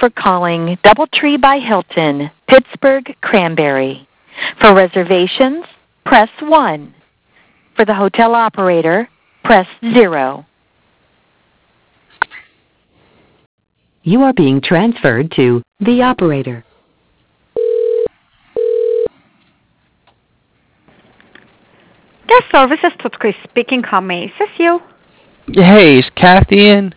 for calling DoubleTree by Hilton, Pittsburgh Cranberry. For reservations, press 1. For the hotel operator, press 0. You are being transferred to the operator. Guest services, Tutsi speaking. How may I assist you? Hey, is Kathy in?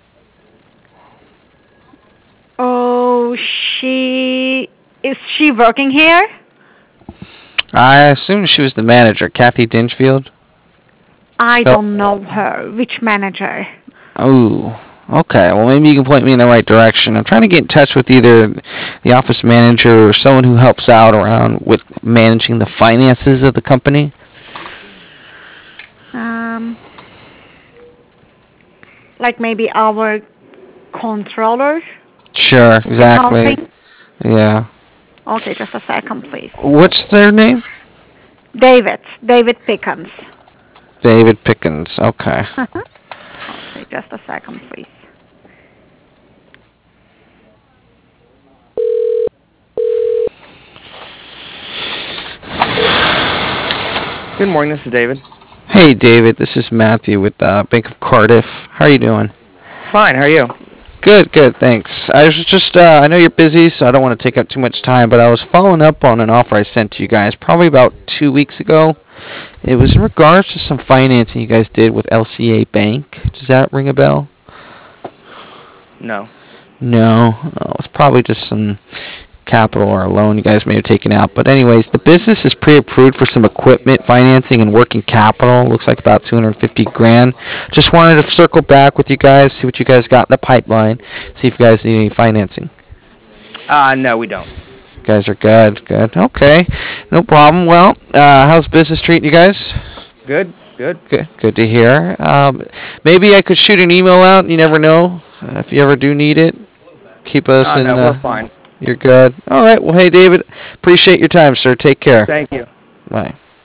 Oh, is she working here? I assume she was the manager, Kathy Dinchfield. I don't know her. Which manager? Oh, okay. Well, maybe you can point me in the right direction. I'm trying to get in touch with either the office manager or someone who helps out around with managing the finances of the company. Like maybe our controller? Sure, exactly. Yeah. Okay, just a second, please. What's their name? David Pickens. David Pickens, okay. Okay, just a second, please. Good morning, this is David. Hey, David, this is Matthew with Bank of Cardiff. How are you doing? Fine, how are you? Good, thanks. I was just, I know you're busy, so I don't want to take up too much time, but I was following up on an offer I sent to you guys probably about 2 weeks ago. It was in regards to some financing you guys did with LCA Bank. Does that ring a bell? No. No. Oh, it's probably just some capital or a loan you guys may have taken out. But anyways, the business is pre-approved for some equipment financing and working capital. Looks like about $250,000. Just wanted to circle back with you guys, see what you guys got in the pipeline, see if you guys need any financing. No, we don't. You guys are good. Okay, no problem. Well, how's business treating you guys? Good. Good to hear. Maybe I could shoot an email out. You never know. If you ever do need it, keep us in. No, we're fine. You're good. All right. Well, hey, David, appreciate your time, sir. Take care. Thank you. Bye.